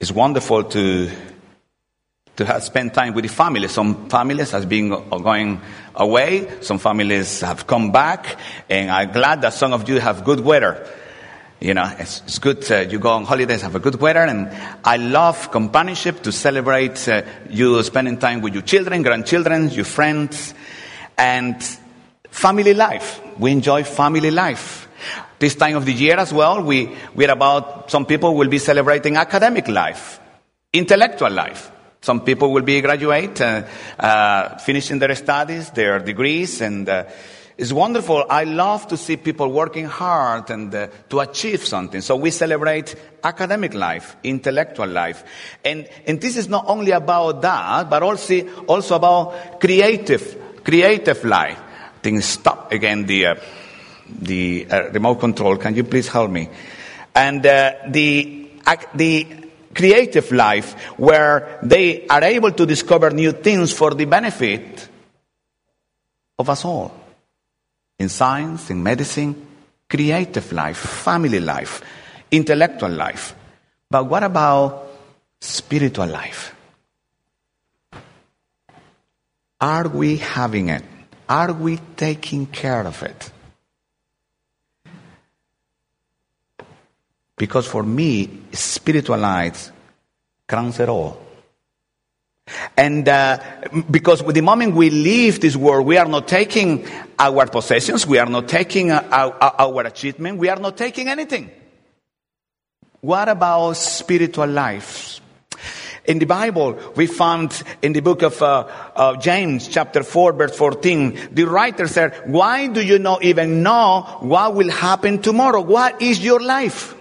It's wonderful to have spent time with the family. Some families have been going away. Some families have come back. And I'm glad that some of you have good weather. You know, it's good. You go on holidays, have a good weather. And I love companionship, to celebrate you spending time with your children, grandchildren, your friends, and family life. We enjoy family life. This time of the year as well, some people will be celebrating academic life, intellectual life. Some people will be finishing their studies, their degrees, and it's wonderful. I love to see people working hard and to achieve something. So we celebrate academic life, intellectual life. And this is not only about that, but also about creative life. I think stop again the remote control. Can you please help me? And the creative life, where they are able to discover new things for the benefit of us all. In science, in medicine, creative life, family life, intellectual life. But what about spiritual life? Are we having it? Are we taking care of it? Because for me, spiritual life crowns it all. And because with the moment we leave this world, we are not taking our possessions, we are not taking our achievement, we are not taking anything. What about spiritual life? In the Bible, we found in the book of James, chapter 4, verse 14, the writer said, "Why do you not even know what will happen tomorrow? What is your life?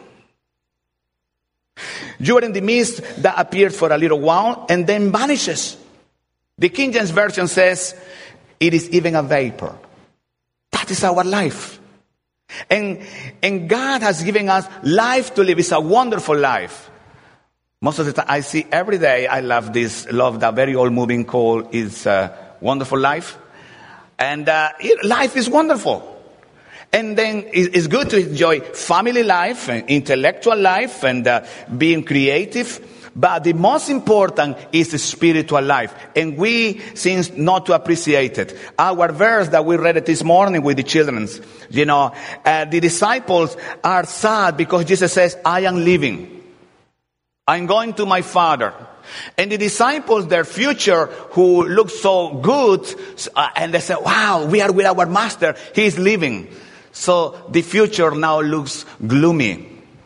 You are in the mist that appears for a little while and then vanishes." The King James Version says, "It is even a vapor." That is our life. And God has given us life to live. It's a wonderful life. Most of the time I see every day, I love that very old movie called It's a Wonderful Life. And life is wonderful. And then it's good to enjoy family life, and intellectual life, and being creative. But the most important is the spiritual life. And we seem not to appreciate it. Our verse that we read this morning with the children, the disciples are sad because Jesus says, "I am leaving. I'm going to my Father." And the disciples, their future, who looked so good, and they said, "Wow, we are with our Master. He is leaving." So the future now looks gloomy.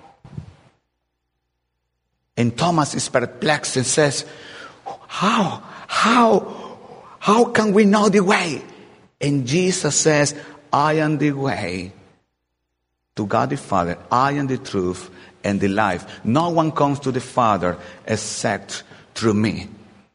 And Thomas is perplexed and says, How can we know the way? And Jesus says, "I am the way to God the Father. I am the truth and the life. No one comes to the Father except through me."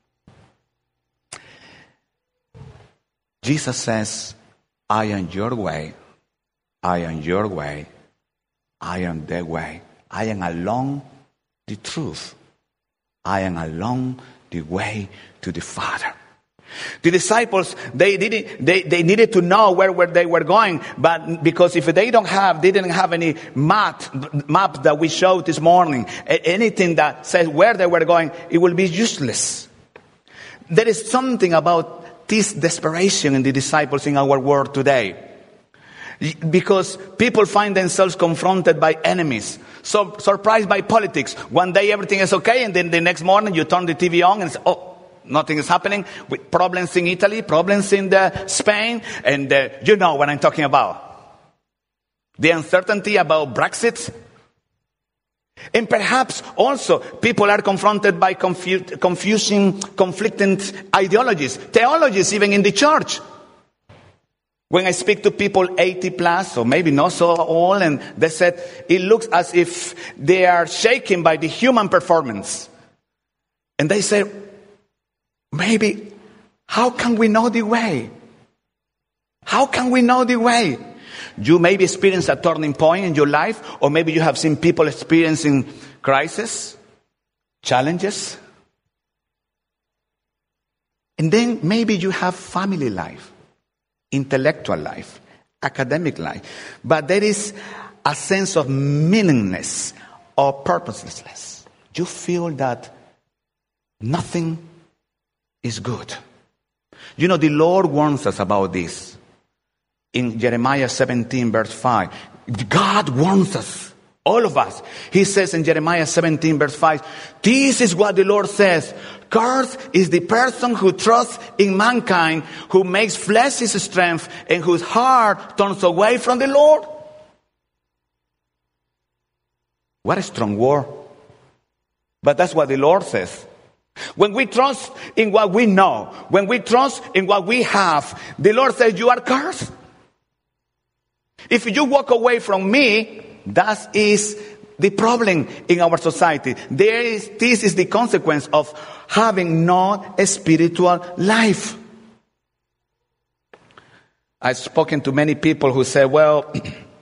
Jesus says, "I am your way. I am your way. I am the way. I am along the truth. I am along the way to the Father." The disciples, they needed to know where they were going, but because if they didn't have any map that we showed this morning, anything that says where they were going, it will be useless. There is something about this desperation in the disciples in our world today. Because people find themselves confronted by enemies, so surprised by politics. One day everything is okay, and then the next morning you turn the TV on and say, "Oh, nothing is happening." With problems in Italy, problems in Spain, and you know what I'm talking about. The uncertainty about Brexit. And perhaps also people are confronted by confusing, conflicting ideologies, theologies even in the church. When I speak to people 80 plus, or maybe not so old, and they said it looks as if they are shaken by the human performance. And they say, maybe, how can we know the way? How can we know the way? You maybe experience a turning point in your life, or maybe you have seen people experiencing crisis, challenges. And then maybe you have family life, intellectual life, academic life. But there is a sense of meaninglessness or purposelessness. you feel that nothing is good. You know, the Lord warns us about this. In Jeremiah 17, verse 5, God warns us, all of us. He says in Jeremiah 17, verse 5, this is what the Lord says. Cursed is the person who trusts in mankind, who makes flesh his strength, and whose heart turns away from the Lord. What a strong word. But that's what the Lord says. When we trust in what we know, when we trust in what we have, the Lord says you are cursed. If you walk away from me, that is the problem in our society. This is the consequence of having no spiritual life. I've spoken to many people who say, well,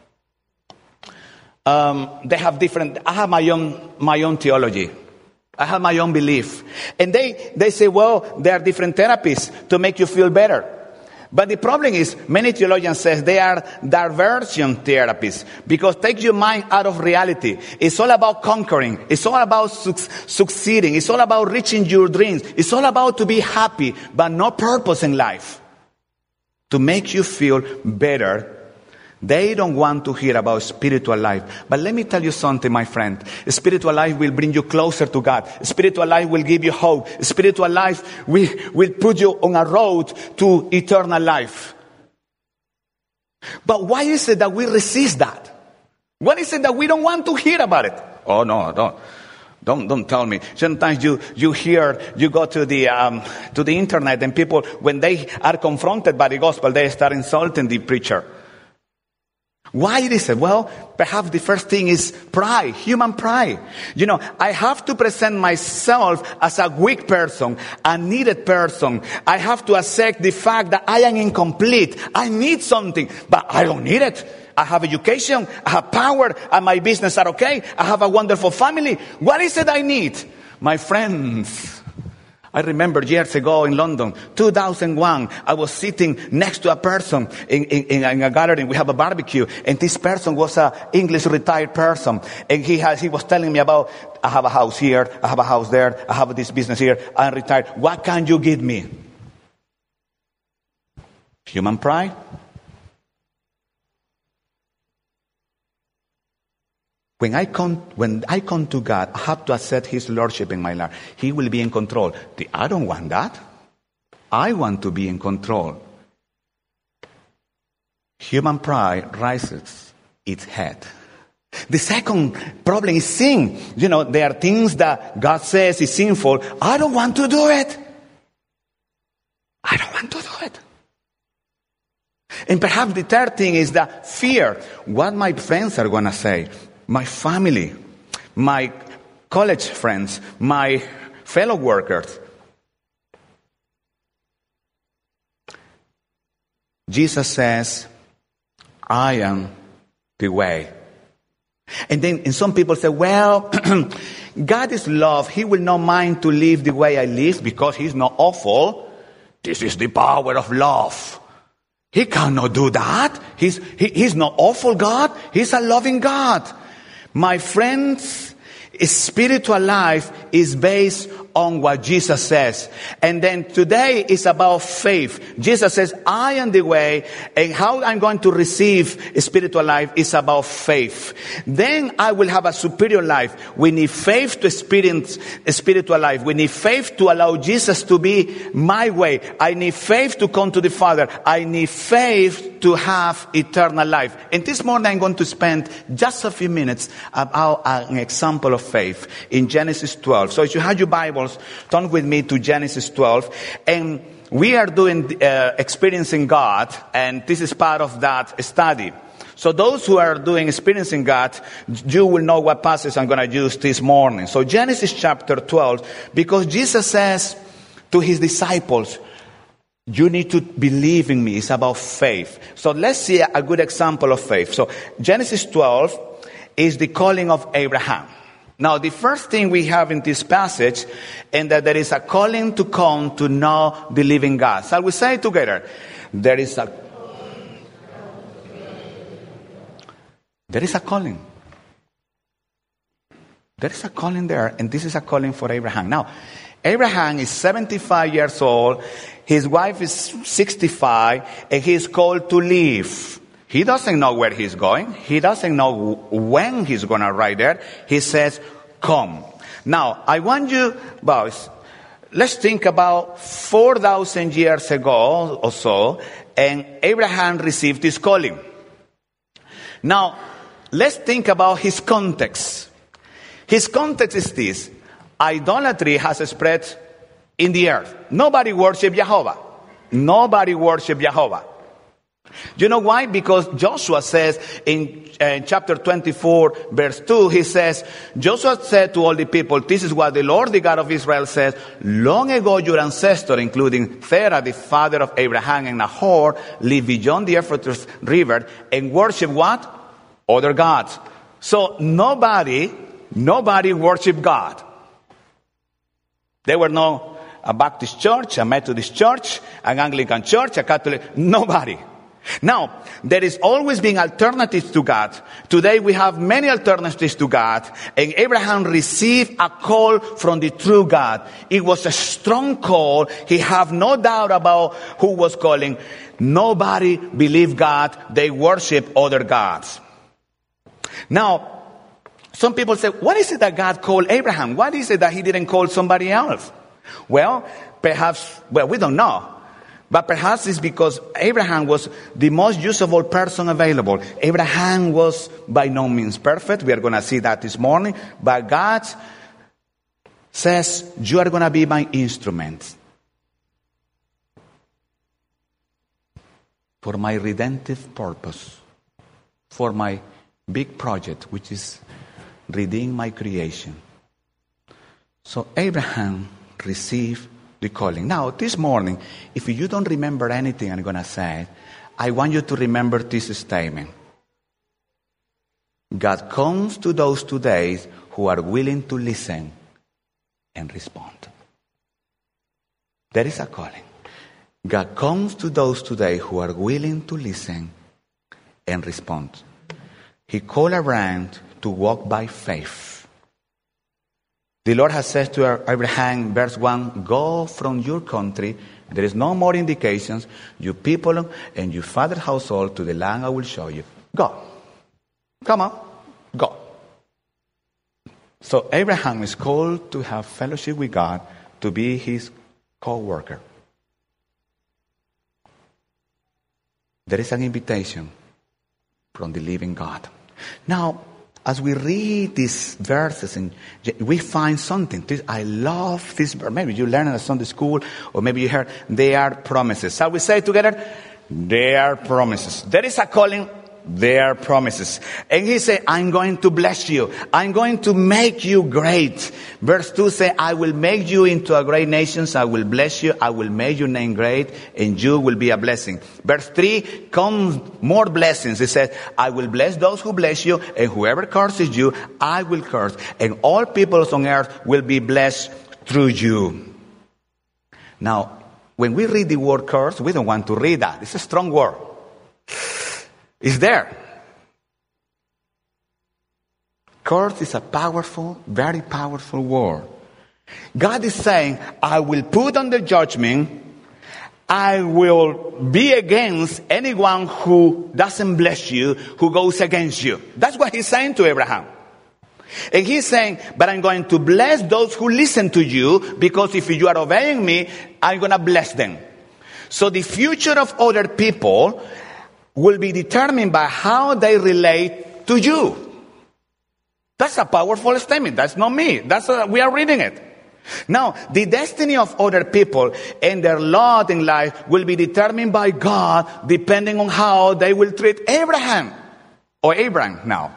they have different, I have my own theology. I have my own belief. And they say, well, there are different therapies to make you feel better. But the problem is, many theologians say they are diversion therapies, because take your mind out of reality. It's all about conquering. It's all about succeeding. It's all about reaching your dreams. It's all about to be happy, but no purpose in life. To make you feel better. They don't want to hear about spiritual life. But let me tell you something, my friend. Spiritual life will bring you closer to God. Spiritual life will give you hope. Spiritual life will put you on a road to eternal life. But why is it that we resist that? What is it that we don't want to hear about it? Oh, no, don't tell me. Sometimes you go to the internet, and people, when they are confronted by the gospel, they start insulting the preacher. Why is it? Well, perhaps the first thing is pride, human pride. You know, I have to present myself as a weak person, a needed person. I have to accept the fact that I am incomplete. I need something, but I don't need it. I have education, I have power, and my business are okay. I have a wonderful family. What is it I need? My friends, I remember years ago in London, 2001, I was sitting next to a person in a gathering. We have a barbecue, and this person was an English retired person. And he was telling me about, I have a house here, I have a house there, I have this business here, I'm retired. What can you give me? Human pride? When I come to God, I have to accept His Lordship in my life. He will be in control. I don't want that. I want to be in control. Human pride raises its head. The second problem is sin. You know, there are things that God says is sinful. I don't want to do it. I don't want to do it. And perhaps the third thing is that fear. What my friends are going to say. My family, my college friends, my fellow workers. Jesus says, I am the way. And some people say, well, God is love. He will not mind to live the way I live because He's not awful. This is the power of love. He cannot do that. He's not awful God. He's a loving God. My friends, spiritual life is based on what Jesus says. And then today is about faith. Jesus says, I am the way, and how I'm going to receive spiritual life is about faith. Then I will have a superior life. We need faith to experience a spiritual life. We need faith to allow Jesus to be my way. I need faith to come to the Father. I need faith to have eternal life. And this morning I'm going to spend just a few minutes about an example of faith in Genesis 12. So if you have your Bibles, turn with me to Genesis 12. And we are doing Experiencing God, and this is part of that study. So those who are doing Experiencing God, you will know what passage I'm going to use this morning. So Genesis chapter 12, because Jesus says to His disciples, you need to believe in me. It's about faith. So let's see a good example of faith. So Genesis 12 is the calling of Abraham. Now, the first thing we have in this passage is that there is a calling to come to know the living God. Shall we say it together? There is a calling. There is a calling there, and this is a calling for Abraham. Now, Abraham is 75 years old. His wife is 65, and he is called to leave. He doesn't know where he's going. He doesn't know when he's going to arrive there. He says, come. Now, I want you, boys, let's think about 4,000 years ago or so, and Abraham received his calling. Now, let's think about his context. His context is this. Idolatry has spread in the earth. Nobody worships Jehovah. Nobody worships Jehovah. You know why? Because Joshua says in chapter 24, verse 2, he says, Joshua said to all the people, this is what the Lord, the God of Israel says, long ago your ancestor, including Terah, the father of Abraham and Nahor, lived beyond the Euphrates River and worship what? Other gods. So nobody worshiped God. There were no a Baptist church, a Methodist church, an Anglican church, a Catholic, nobody. Now, there is always been alternatives to God. Today we have many alternatives to God. And Abraham received a call from the true God. It was a strong call. He had no doubt about who was calling. Nobody believed God. They worship other gods. Now, some people say, what is it that God called Abraham? What is it that he didn't call somebody else? Well, we don't know. But perhaps it's because Abraham was the most usable person available. Abraham was by no means perfect. We are going to see that this morning. But God says, you are going to be my instrument for my redemptive purpose, for my big project, which is redeem my creation. So Abraham received the calling. Now, this morning, if you don't remember anything I'm going to say, I want you to remember this statement. God comes to those today who are willing to listen and respond. There is a calling. God comes to those today who are willing to listen and respond. He called Abraham to walk by faith. The Lord has said to Abraham, verse 1, go from your country. There is no more indications. You people and your father's household to the land I will show you. Go. Come on. Go. So Abraham is called to have fellowship with God, to be his co-worker. There is an invitation from the living God. Now, as we read these verses, and we find something. I love this verse. Maybe you learned at Sunday school, or maybe you heard, they are promises. Shall we say together? They are promises. There is a calling. They are promises. And he said, I'm going to bless you. I'm going to make you great. Verse 2 says, I will make you into a great nation. I will bless you. I will make your name great, and you will be a blessing. Verse 3 comes more blessings. It says, I will bless those who bless you, and whoever curses you, I will curse. And all peoples on earth will be blessed through you. Now, when we read the word curse, we don't want to read that. It's a strong word. It's there. Curse is a powerful, very powerful word. God is saying, I will put under judgment, I will be against anyone who doesn't bless you, who goes against you. That's what he's saying to Abraham. And he's saying, but I'm going to bless those who listen to you, because if you are obeying me, I'm going to bless them. So the future of other people will be determined by how they relate to you. That's a powerful statement. That's not me. We are reading it. Now, the destiny of other people and their lot in life will be determined by God, depending on how they will treat Abraham or Abraham. Now,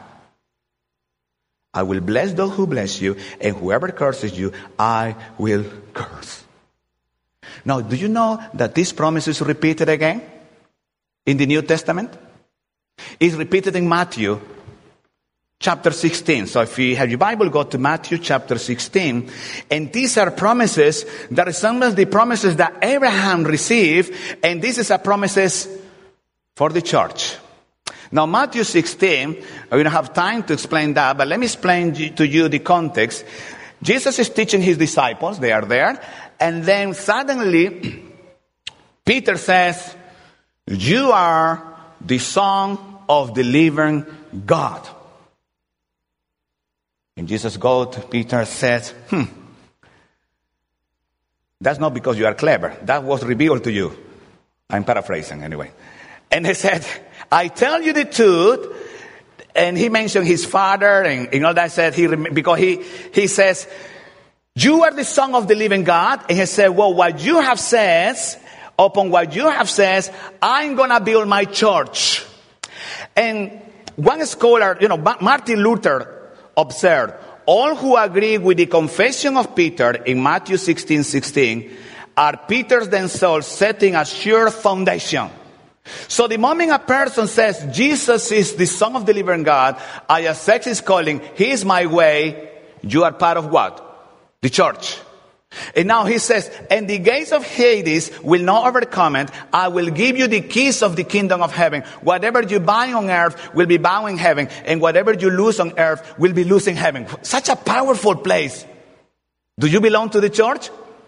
I will bless those who bless you, and whoever curses you, I will curse. Now, do you know that this promise is repeated again in the New Testament? It's repeated in Matthew chapter 16. So if you have your Bible, go to Matthew chapter 16. And these are promises that resemble the promises that Abraham received. And this is a promises for the church. Now, Matthew 16, we don't have time to explain that, but let me explain to you the context. Jesus is teaching his disciples, they are there, and then suddenly Peter says, "You are the Son of the living God." And Jesus goes to Peter and says, "That's not because you are clever. That was revealed to you." I'm paraphrasing anyway. And he said, "I tell you the truth." And he mentioned his father and all that. Said because he says, "You are the Son of the living God." And he said, "Well, upon what you have said, I'm going to build my church." And one scholar, Martin Luther observed, all who agree with the confession of Peter in Matthew 16:16 are Peter's themselves setting a sure foundation. So the moment a person says, Jesus is the Son of the living God, I accept his calling, he is my way, you are part of what? The church. And now he says, "And the gates of Hades will not overcome it. I will give you the keys of the kingdom of heaven. Whatever you bind on earth will be bound in heaven, and whatever you loose on earth will be loose in heaven." Such a powerful place. Do you belong to the church?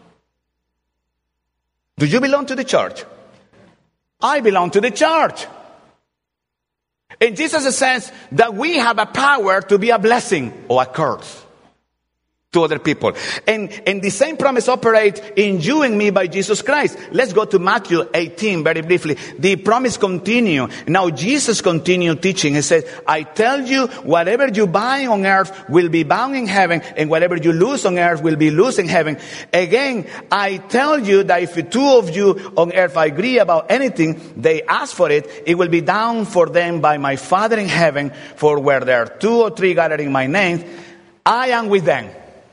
Do you belong to the church? I belong to the church. And Jesus says that we have a power to be a blessing or a curse to other people. And the same promise operates in you and me by Jesus Christ. Let's go to Matthew 18 very briefly. The promise continues. Now Jesus continued teaching. He says, "I tell you, whatever you bind on earth will be bound in heaven, and whatever you loose on earth will be loose in heaven. Again, I tell you that if two of you on earth agree about anything they ask for it, it will be done for them by my Father in heaven. For where there are 2 or 3 gathered in my name, I am with them."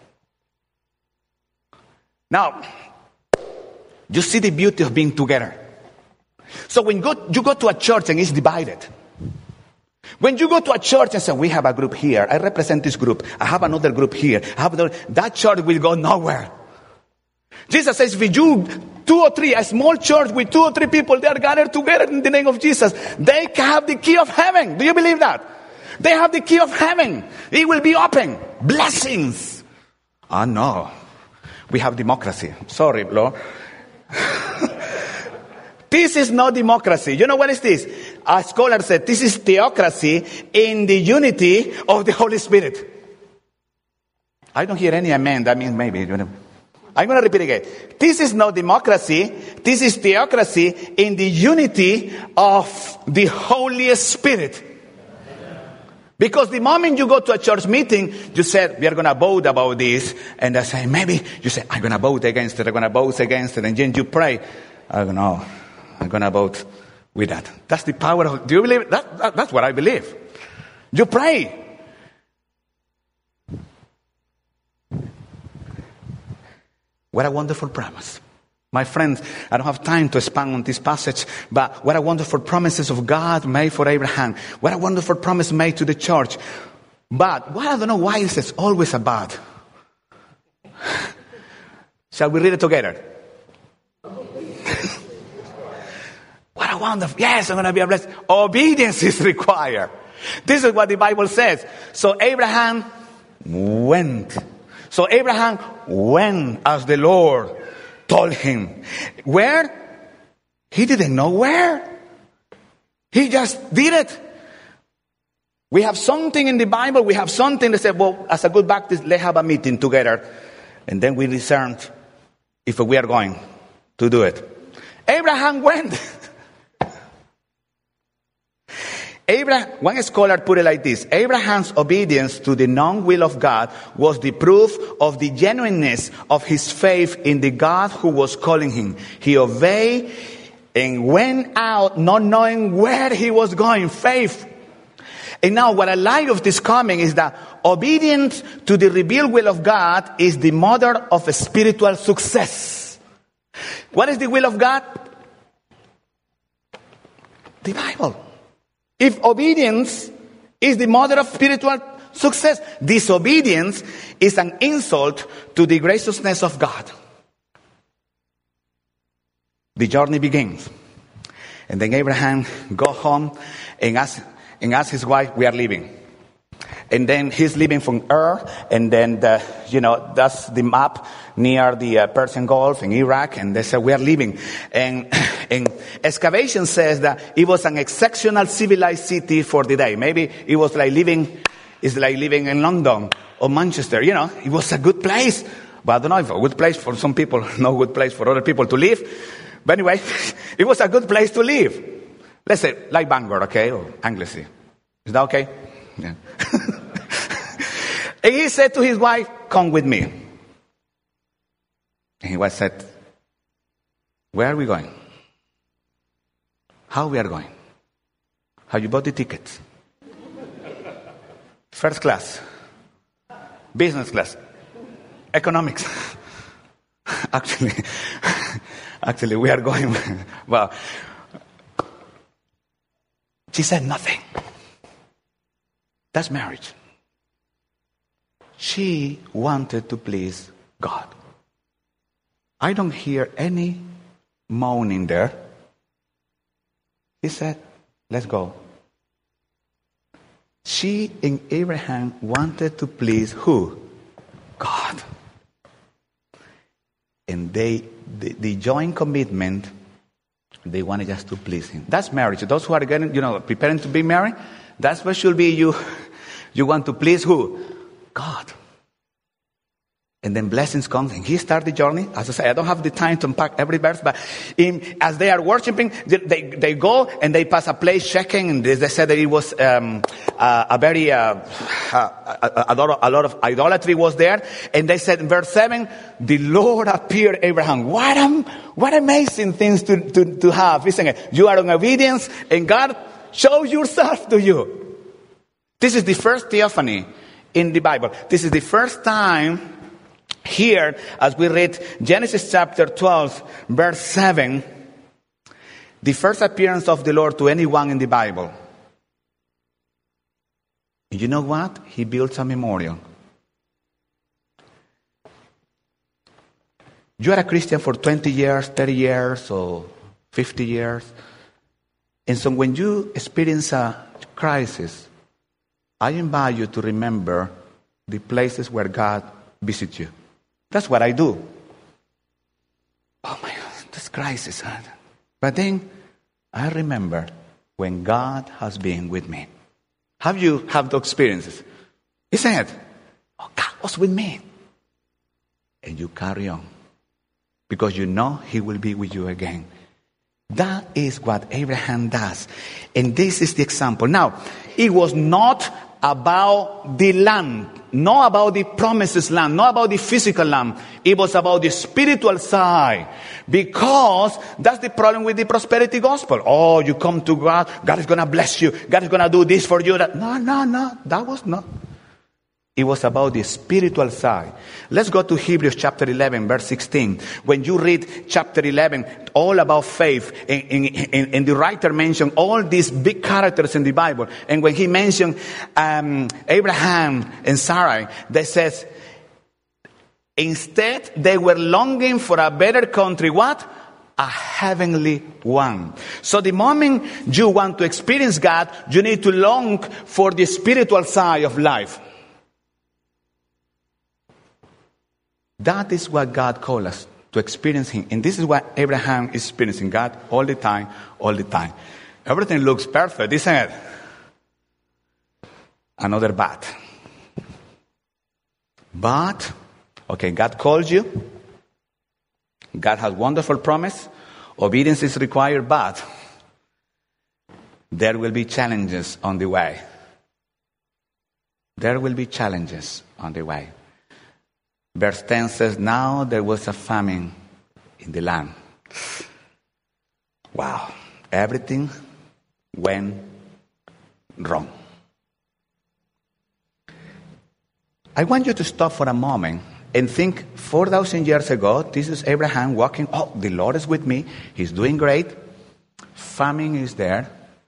Now, you see the beauty of being together. So when you go to a church and it's divided. When you go to a church and say, "We have a group here. I represent this group. I have another group here. That church will go nowhere. Jesus says, if you 2 or 3, a small church with 2 or 3 people, they are gathered together in the name of Jesus. They have the key of heaven. Do you believe that? They have the key of heaven. It will be open. Blessings. Oh no. We have democracy. Sorry, Lord. This is not democracy. You know what is this? A scholar said this is theocracy in the unity of the Holy Spirit. I don't hear any amen. That means maybe. I'm going to repeat again. This is not democracy. This is theocracy in the unity of the Holy Spirit. Because the moment you go to a church meeting, you said, "We are going to vote about this." And I say, maybe you say, "I'm going to vote against it. I'm going to vote against it." And then you pray, "I don't know. I'm going to vote with that." That's the power of, do you believe that? That's what I believe. You pray. What a wonderful promise. My friends, I don't have time to expand on this passage, but what a wonderful promises of God made for Abraham. What a wonderful promise made to the church. But I don't know why it says always a but. Shall we read it together? What a wonderful, yes, I'm going to be a blessed. Obedience is required. This is what the Bible says. So Abraham went. So Abraham went as the Lord told him. Where? He didn't know where. He just did it. We have something in the Bible. We have something that said, well, as a good Baptist, let's have a meeting together. And then we discern if we are going to do it. Abraham went. One scholar put it like this: Abraham's obedience to the known will of God was the proof of the genuineness of his faith in the God who was calling him. He obeyed and went out not knowing where he was going. Faith. And now what I like of this coming is that obedience to the revealed will of God is the mother of a spiritual success. What is the will of God? The Bible. If obedience is the mother of spiritual success, disobedience is an insult to the graciousness of God. The journey begins. And then Abraham go home and ask, and asked his wife, we are leaving. And then he's leaving from Ur, and then that's the map near the Persian Gulf in Iraq, and they said, we are leaving. And excavation says that it was an exceptional civilized city for the day. Maybe it was like living in London or Manchester. It was a good place. But I don't know if a good place for some people, no good place for other people to live. But anyway, it was a good place to live. Let's say, like Bangor, okay, or Anglesey. Is that okay? Yeah. And he said to his wife, come with me. And his wife said, where are we going? How we are going? Have you bought the tickets? First class, business class, economics. Actually, we are going. Well, she said nothing. That's marriage. She wanted to please God. I don't hear any moaning there. He said, let's go. She and Abraham wanted to please who? God. And the joint commitment, they wanted just to please him. That's marriage. Those who are preparing to be married, that's what should be you. You want to please who? God. And then blessings come, and he started the journey. As I say, I don't have the time to unpack every verse, but as they are worshiping, they go and they pass a place checking, and they said that it was a lot of idolatry was there. And they said in verse 7, the Lord appeared to Abraham. What amazing things to have, isn't it? You are in obedience, and God shows yourself to you. This is the first theophany in the Bible. This is the first time here, as we read Genesis chapter 12, verse 7, the first appearance of the Lord to anyone in the Bible. You know what? He built a memorial. You are a Christian for 20 years, 30 years, or 50 years. And so when you experience a crisis, I invite you to remember the places where God visits you. That's what I do. Oh my God, this crisis. But then I remember when God has been with me. Have you had those experiences? He said, oh, God was with me. And you carry on. Because you know he will be with you again. That is what Abraham does. And this is the example. Now, it was not about the land, not about the promised land, not about the physical land. It was about the spiritual side. Because that's the problem with the prosperity gospel. Oh, you come to God, God is going to bless you, God is going to do this for you. No, that was not. It was about the spiritual side. Let's go to Hebrews chapter 11, verse 16. When you read chapter 11, all about faith, and the writer mentioned all these big characters in the Bible. And when he mentioned Abraham and Sarai, they says, instead they were longing for a better country. What? A heavenly one. So the moment you want to experience God, you need to long for the spiritual side of life. That is what God called us to experience him. And this is what Abraham is experiencing, God all the time, all the time. Everything looks perfect, isn't it? Another but. But, okay, God calls you. God has wonderful promise. Obedience is required, but there will be challenges on the way. There will be challenges on the way. Verse 10 says, now there was a famine in the land. Wow. Everything went wrong. I want you to stop for a moment and think 4,000 years ago, this is Abraham walking. Oh, the Lord is with me. He's doing great. Famine is there.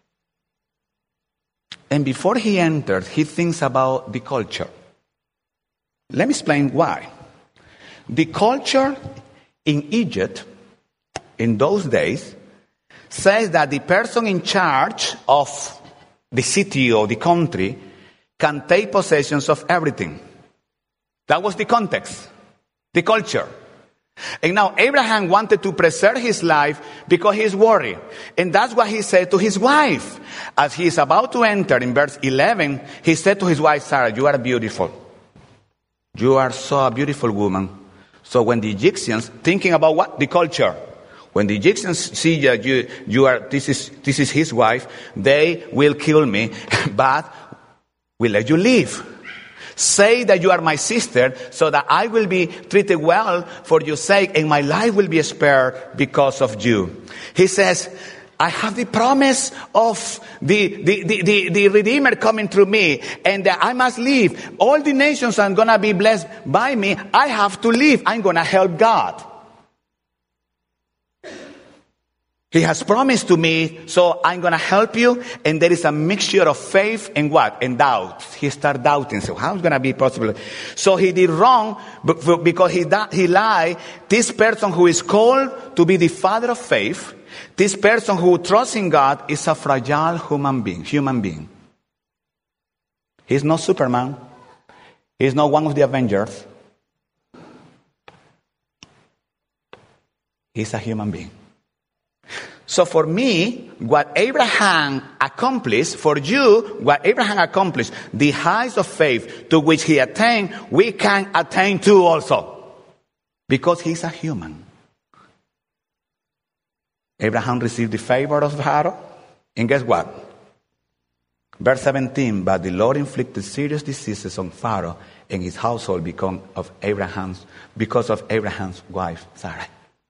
And before he enters, he thinks about the culture. Let me explain why. The culture in Egypt in those days says that the person in charge of the city or the country, can take possession of everything. That was the context, the culture. And now Abraham wanted to preserve his life because he's worried. And that's what he said to his wife. As he is about to enter in verse 11, he said to his wife, Sarah, you are beautiful. You are so a beautiful woman. So when the Egyptians, thinking about what? The culture. When the Egyptians see that this is his wife, they will kill me, but we'll let you live. Say that you are my sister so that I will be treated well for your sake and my life will be spared because of you. He says, I have the promise of the Redeemer coming through me and that I must live. All the nations are going to be blessed by me. I have to live. I'm going to help God. He has promised to me, so I'm going to help you. And there is a mixture of faith and what? And doubt. He started doubting. So how is it going to be possible? So he did wrong because he lied. This person who is called to be the father of faith, this person who trusts in God is a fragile human being. He's not Superman. He's not one of the Avengers. He's a human being. So for me, what Abraham accomplished, for you, what Abraham accomplished, the heights of faith to which he attained, we can attain to also. Because he's a human. Abraham received the favor of Pharaoh. And guess what? Verse 17, but the Lord inflicted serious diseases on Pharaoh and his household because of Abraham's wife, Sarah.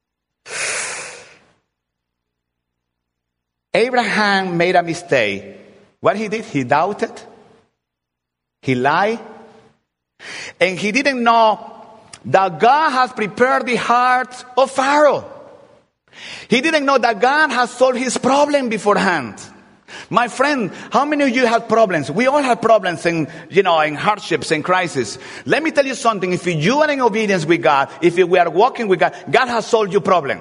Abraham made a mistake. What he did, he doubted. He lied. And he didn't know that God has prepared the heart of Pharaoh. He didn't know that God has solved his problem beforehand. My friend, how many of you have problems? We all have problems in hardships and crises. Let me tell you something. If you are in obedience with God, if we are walking with God, God has solved your problem.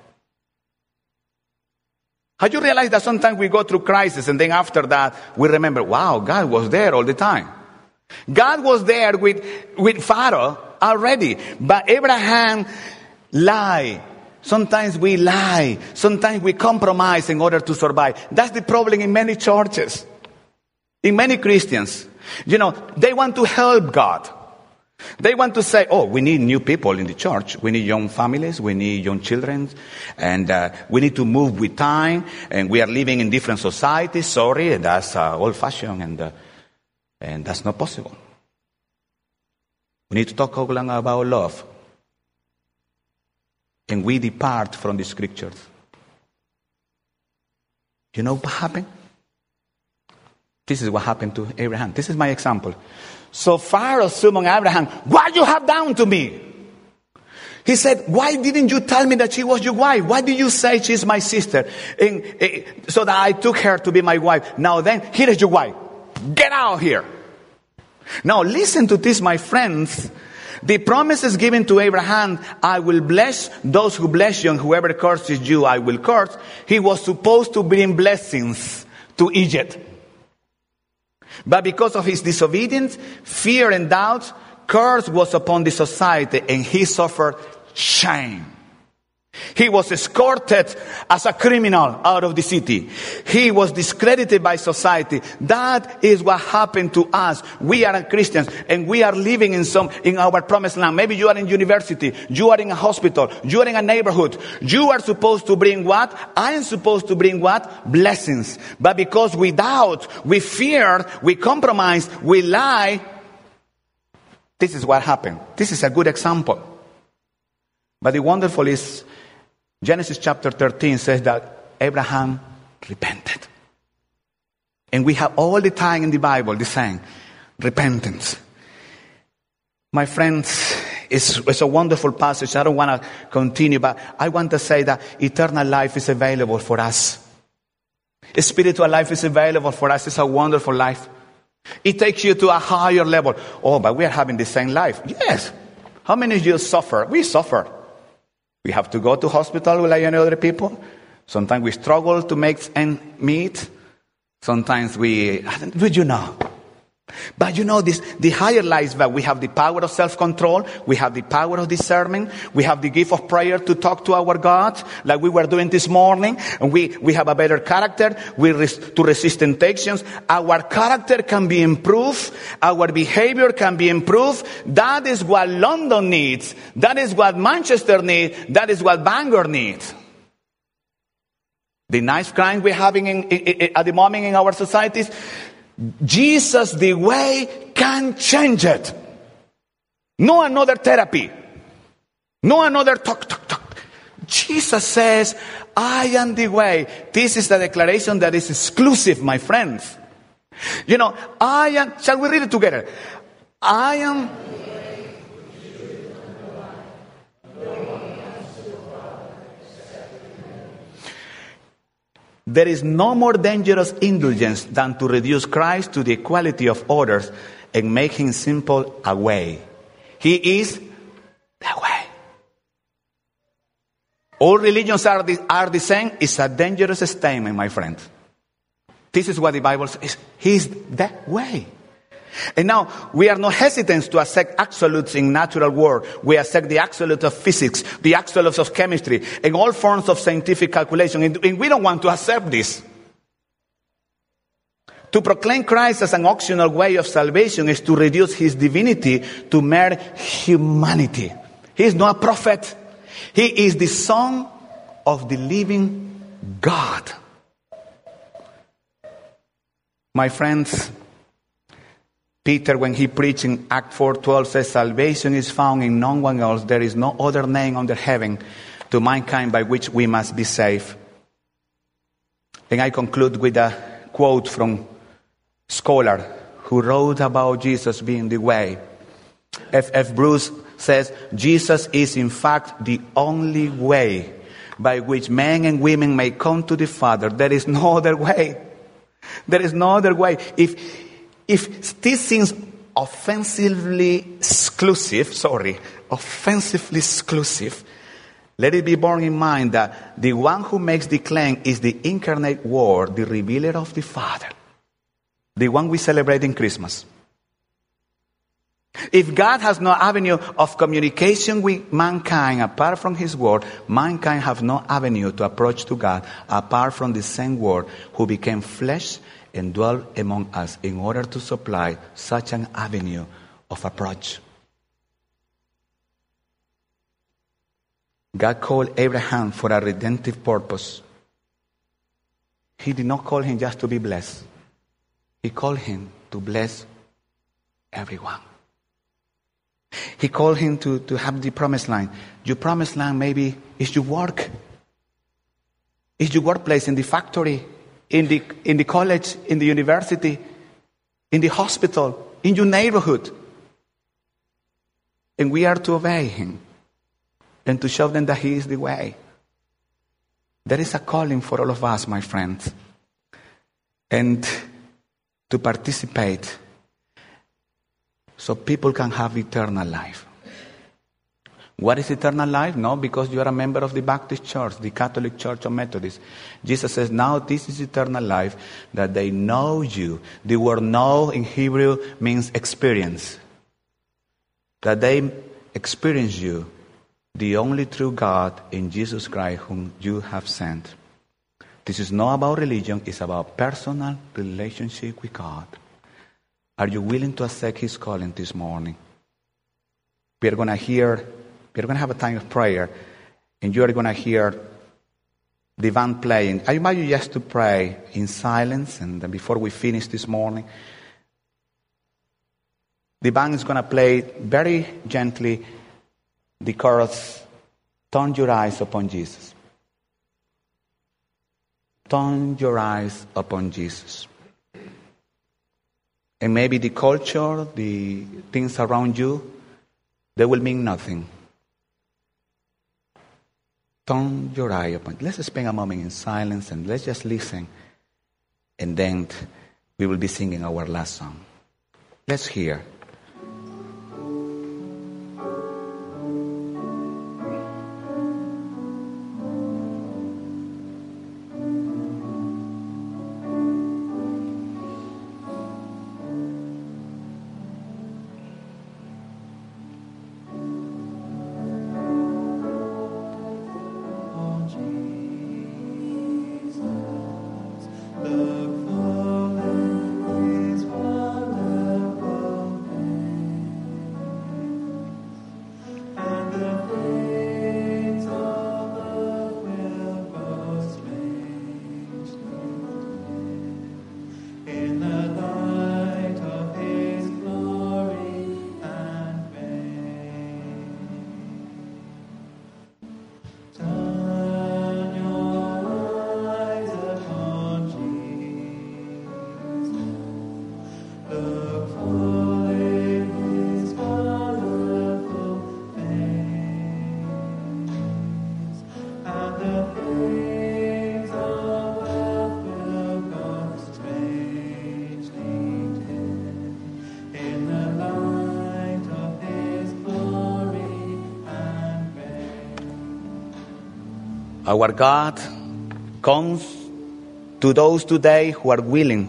Have you realized that sometimes we go through crisis and then after that we remember, wow, God was there all the time. God was there with Pharaoh already. But Abraham lied. Sometimes we lie. Sometimes we compromise in order to survive. That's the problem in many churches. In many Christians. They want to help God. They want to say, we need new people in the church. We need young families. We need young children. And we need to move with time. And we are living in different societies. Sorry, that's old-fashioned. And that's not possible. We need to talk about love. And we depart from the scriptures. You know what happened? This is what happened to Abraham. This is my example. So Pharaoh summoned Abraham. What you have done to me? He said, why didn't you tell me that she was your wife? Why did you say she's my sister? So that I took her to be my wife. Now then, here is your wife. Get out of here. Now listen to this, my friends. The promise is given to Abraham, I will bless those who bless you, and whoever curses you, I will curse. He was supposed to bring blessings to Egypt. But because of his disobedience, fear and doubt, curse was upon the society and he suffered shame. He was escorted as a criminal out of the city. He was discredited by society. That is what happened to us. We are Christians and we are living in our promised land. Maybe you are in university. You are in a hospital. You are in a neighborhood. You are supposed to bring what? I am supposed to bring what? Blessings. But because we doubt, we fear, we compromise, we lie, this is what happened. This is a good example. But the wonderful is, Genesis chapter 13 says that Abraham repented. And we have all the time in the Bible the saying, repentance. My friends, it's a wonderful passage. I don't want to continue, but I want to say that eternal life is available for us. Spiritual life is available for us. It's a wonderful life. It takes you to a higher level. Oh, but we are having the same life. Yes. How many of you suffer? We suffer. We have to go to hospital like any other people. Sometimes we struggle to make ends meet. Sometimes would you know? But you know, the higher lives, that we have the power of self-control, we have the power of discernment, we have the gift of prayer to talk to our God, like we were doing this morning, and we have a better character to resist temptations. Our character can be improved, our behavior can be improved. That is what London needs, that is what Manchester needs, that is what Bangor needs. The nice crime we're having at the moment in our societies, Jesus, the way, can change it. No another therapy. No another talk. Jesus says, I am the way. This is the declaration that is exclusive, my friends. You know, shall we read it together? I am... There is no more dangerous indulgence than to reduce Christ to the equality of others and make him simple a way. He is the way. All religions are the same. It's a dangerous statement, my friend. This is what the Bible says. He's the way. And now, we are not hesitant to accept absolutes in natural world. We accept the absolute of physics, the absolutes of chemistry, and all forms of scientific calculation. And we don't want to accept this. To proclaim Christ as an optional way of salvation is to reduce his divinity to mere humanity. He is not a prophet. He is the Son of the living God. My friends, Peter, when he preached in Act 4:12, says, salvation is found in no one else. There is no other name under heaven to mankind by which we must be saved. And I conclude with a quote from a scholar who wrote about Jesus being the way. F.F. Bruce says, Jesus is in fact the only way by which men and women may come to the Father. There is no other way. There is no other way. If this seems offensively exclusive, let it be borne in mind that the one who makes the claim is the incarnate Word, the revealer of the Father, the one we celebrate in Christmas. If God has no avenue of communication with mankind apart from his Word, mankind have no avenue to approach to God apart from the same Word who became flesh and dwelt among us in order to supply such an avenue of approach. God called Abraham for a redemptive purpose. He did not call him just to be blessed. He called him to bless everyone. He called him to have the promised land. Your promised land maybe is your work. Is your workplace, in the factory, in the college, in the university, in the hospital, in your neighborhood. And we are to obey him and to show them that he is the way. There is a calling for all of us, my friends, and to participate so people can have eternal life. What is eternal life? No, because you are a member of the Baptist Church, the Catholic Church, or Methodist. Jesus says, now this is eternal life, that they know you. The word know in Hebrew means experience. That they experience you, the only true God in Jesus Christ whom you have sent. This is not about religion, it's about personal relationship with God. Are you willing to accept his calling this morning? We're going to have a time of prayer, and you're going to hear the band playing. I invite you just to pray in silence, and then before we finish this morning, the band is going to play very gently the chorus, turn your eyes upon Jesus. Turn your eyes upon Jesus. And maybe the culture, the things around you, they will mean nothing. Turn your eye upon. Let's spend a moment in silence and let's just listen. And then we will be singing our last song. Let's hear. Our God comes to those today who are willing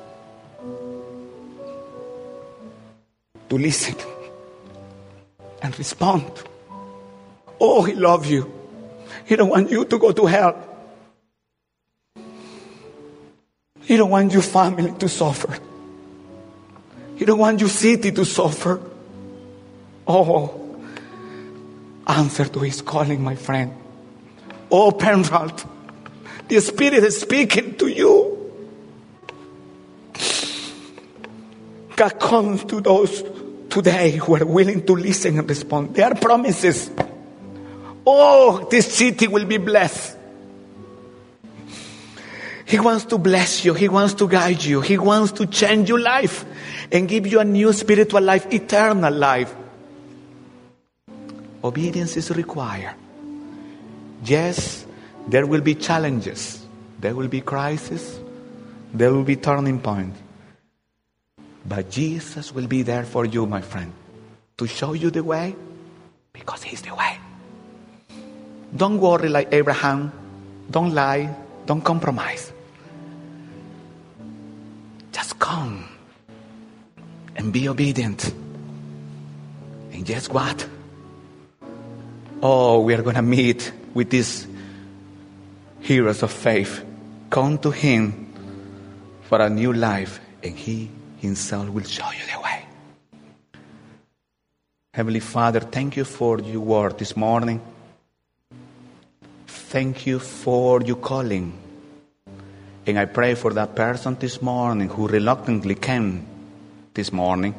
to listen and respond. Oh, He loves you. He don't want you to go to hell. He don't want your family to suffer. He don't want your city to suffer. Oh, answer to His calling, my friend. Oh, Penrod, the Spirit is speaking to you. God comes to those today who are willing to listen and respond. There are promises. Oh, this city will be blessed. He wants to bless you. He wants to guide you. He wants to change your life and give you a new spiritual life, eternal life. Obedience is required. Yes, there will be challenges. There will be crises. There will be turning points. But Jesus will be there for you, my friend, to show you the way, because He's the way. Don't worry like Abraham. Don't lie. Don't compromise. Just come and be obedient. And guess what? Oh, we are going to meet with these heroes of faith. Come to Him for a new life, and He Himself will show you the way. Heavenly Father, thank you for your word this morning. Thank you for your calling. And I pray for that person this morning who reluctantly came this morning,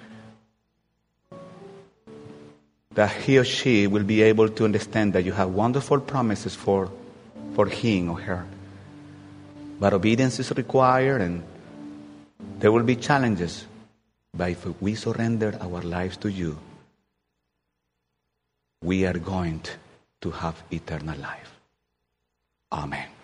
that he or she will be able to understand that you have wonderful promises for him or her. But obedience is required, and there will be challenges. But if we surrender our lives to you, we are going to have eternal life. Amen.